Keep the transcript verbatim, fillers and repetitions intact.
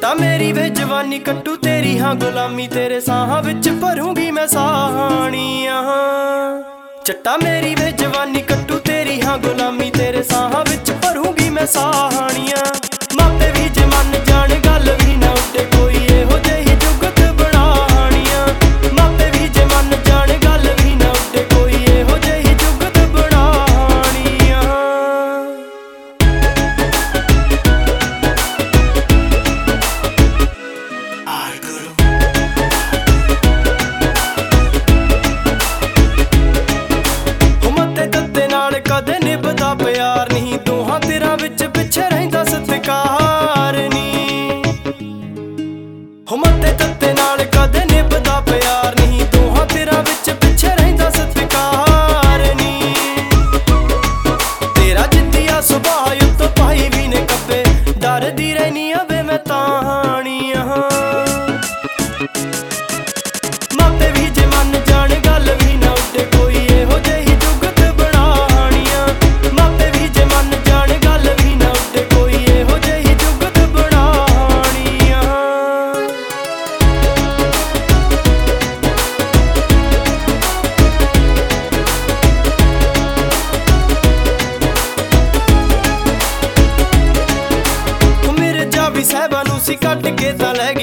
ਚੱਟਾ ਮੇਰੀ ਵੇ ਜਵਾਨੀ ਕੱਟੂ ਤੇਰੀ ਹਾਂ ਗੁਲਾਮੀ ਤੇਰੇ ਸਾਹਾਂ ਵਿੱਚ ਭਰੂੰਗੀ ਮੈਂ ਸਾਹਾਣੀਆਂ। ਚੱਟਾ ਮੇਰੀ ਵੇ ਜਵਾਨੀ ਕੱਟੂ ਤੇਰੀ ਹਾਂ ਗੁਲਾਮੀ ਤੇਰੇ ਸਾਹਾਂ ਵਿੱਚ ਭਰੂੰਗੀ ਮੈਂ ਸਾਹਾਣੀਆਂ। ਮਾਪੇ ਵੀ ਜੇ ਮੰਨ ਜਾਣ ਗੱਲ ਵੀ ਨਾ ਉੱਡੇ ਕੋਈ ਇਹੋ ਜਿਹੀ ਜੁਗਤ ਬਣਾਣੀਆਂ। ਮਾਪੇ ਵੀ ਜੇ ਮੰਨ ਜਾਣ ਗੱਲ ਵੀ ਨਾ ਉੱਡੇ ਕੋਈ ਇਹੋ ਜਿਹੀ ਜੁਗਤ ਬਣਾਣੀਆਂ। ਕਦੇ ਨਿਭਦਾ ਪਿਆਰ ਨਹੀਂ ਦੋਹਾਂ ਤੇਰਾਂ ਵਿੱਚ ਪਿੱਛੇ ਰਹਿੰਦਾ ਸਤਿਕਾਰ ਨੀ। ਹੋ ਮੱਤੇ ਤੱਤੇ ਨਾਲ ਕਦੇ ਨਿਭਦਾ ਪਿਆਰ ਨਹੀਂ ਦੋਹਾਂ ਤੇਰਾਂ ਵਿੱਚ ਪਿੱਛੇ ਰਹਿੰਦਾ ਸਤਿਕਾਰ ਨੀ। ਤੇਰਾ ਜਿੱਦੀਆ ਸੁਭਾਅ ਉੱਤੋਂ ਭਾਈ ਵੀ ਨੇ ਕੱਬੇ ਡਰਦੀ ਰਹਿਨੀ ਆ ਵੇ ਮੈਂ ਤਾਣੀਆਂ। ਮਾਪੇ ਵੀ ਜੇ ਮੰਨ ਜਾਣ ਗੱਲ ਵੀ ਨਾ ਉੱਡੇ ਕੋਈ ਇਹੋ ਜਿਹੀ ਸਾਹਿਬਾਂ ਨੂੰ ਸੀ ਕੱਢ ਕੇ ਤਾਂ ਲੈ